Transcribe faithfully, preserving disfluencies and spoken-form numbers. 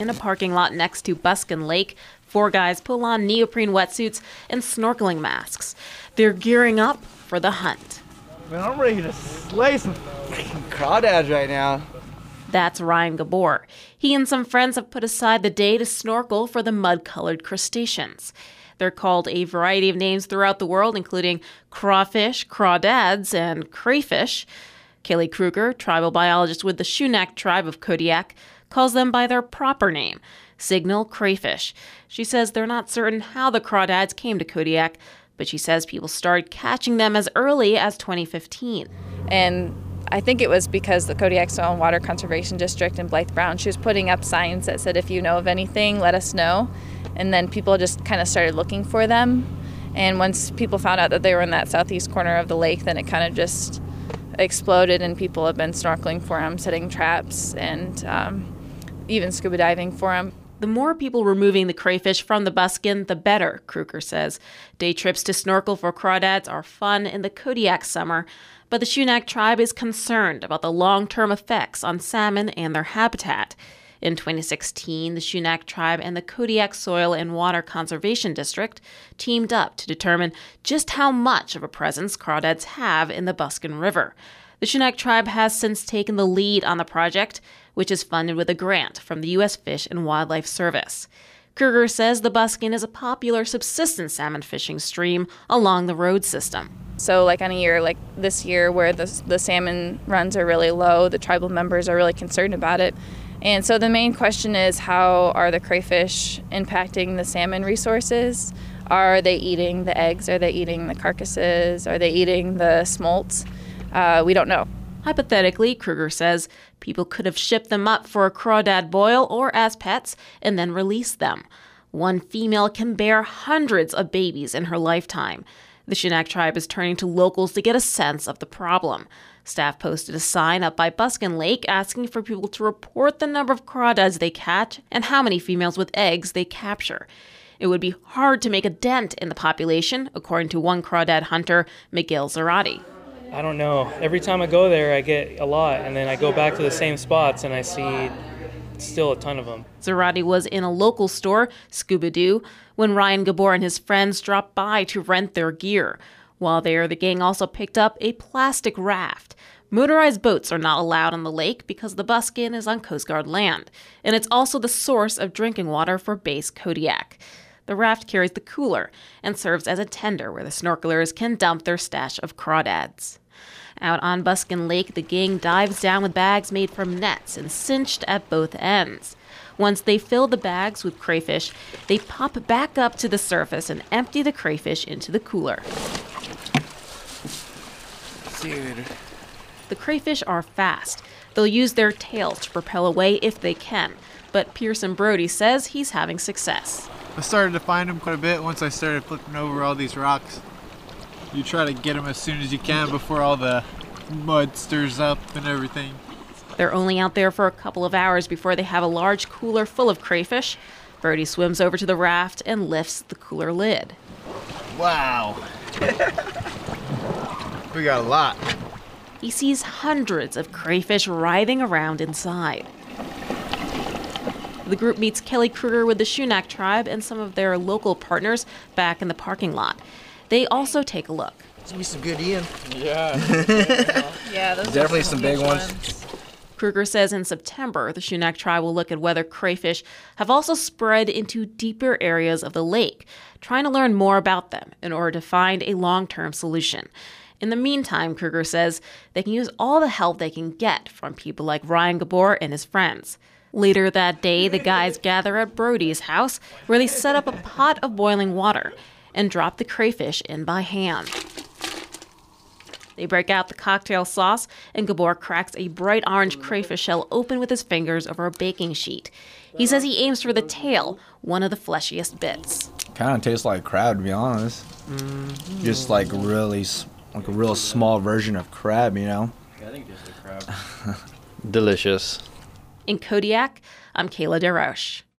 in a parking lot next to Buskin Lake. Four guys pull on neoprene wetsuits and snorkeling masks. They're gearing up for the hunt. Man, I'm ready to slay some freaking crawdads right now. That's Ryan Gabor. He and some friends have put aside the day to snorkel for the mud-colored crustaceans. They're called a variety of names throughout the world, including crawfish, crawdads, and crayfish. Kaylee Kruger, tribal biologist with the Shunak tribe of Kodiak, calls them by their proper name, signal crayfish. She says they're not certain how the crawdads came to Kodiak, but she says people started catching them as early as twenty fifteen. And I think it was because the Kodiak Soil and Water Conservation District in Blythe Brown, she was putting up signs that said, if you know of anything, let us know. And then people just kind of started looking for them. And once people found out that they were in that southeast corner of the lake, then it kind of just exploded, and people have been snorkeling for them, setting traps, and um, even scuba diving for them. The more people removing the crayfish from the Buskin, the better, Kruger says. Day trips to snorkel for crawdads are fun in the Kodiak summer, but the Shunak tribe is concerned about the long-term effects on salmon and their habitat. In twenty sixteen, the Shunak tribe and the Kodiak Soil and Water Conservation District teamed up to determine just how much of a presence crawdads have in the Buskin River. The Shunak tribe has since taken the lead on the project, which is funded with a grant from the U S Fish and Wildlife Service. Kruger says the Buskin is a popular subsistence salmon fishing stream along the road system. So like on a year like this year where the, the salmon runs are really low, the tribal members are really concerned about it. And so the main question is, how are the crayfish impacting the salmon resources? Are they eating the eggs? Are they eating the carcasses? Are they eating the smolts? Uh, we don't know. Hypothetically, Kruger says, people could have shipped them up for a crawdad boil or as pets and then released them. One female can bear hundreds of babies in her lifetime. The Shunak tribe is turning to locals to get a sense of the problem. Staff posted a sign up by Buskin Lake asking for people to report the number of crawdads they catch and how many females with eggs they capture. It would be hard to make a dent in the population, according to one crawdad hunter, Miguel Zarate. I don't know. Every time I go there, I get a lot, and then I go back to the same spots, and I see still a ton of them. Zarate was in a local store, Scuba Doo, when Ryan Gabor and his friends dropped by to rent their gear. While there, the gang also picked up a plastic raft. Motorized boats are not allowed on the lake because the Buskin is on Coast Guard land, and it's also the source of drinking water for base Kodiak. The raft carries the cooler and serves as a tender where the snorkelers can dump their stash of crawdads. Out on Buskin Lake, the gang dives down with bags made from nets and cinched at both ends. Once they fill the bags with crayfish, they pop back up to the surface and empty the crayfish into the cooler. Dude. The crayfish are fast. They'll use their tails to propel away if they can, but Pearson Brody says he's having success. I started to find them quite a bit once I started flipping over all these rocks. You try to get them as soon as you can before all the mud stirs up and everything. They're only out there for a couple of hours before they have a large cooler full of crayfish. Brody swims over to the raft and lifts the cooler lid. Wow. We got a lot. He sees hundreds of crayfish writhing around inside. The group meets Kelly Kruger with the Shunak tribe and some of their local partners back in the parking lot. They also take a look. There's gonna be some good eating. Yeah. Yeah, those Definitely are some big ones. ones. Kruger says in September, the Shunak tribe will look at whether crayfish have also spread into deeper areas of the lake, trying to learn more about them in order to find a long-term solution. In the meantime, Kruger says they can use all the help they can get from people like Ryan Gabor and his friends. Later that day, the guys gather at Brody's house, where they set up a pot of boiling water and drop the crayfish in by hand. They break out the cocktail sauce, and Gabor cracks a bright orange crayfish shell open with his fingers over a baking sheet. He says he aims for the tail, one of the fleshiest bits. Kind of tastes like crab, to be honest. Mm-hmm. Just like really, s- like a real small version of crab, you know? I think just a crab. Delicious. In Kodiak, I'm Kayla DeRoche.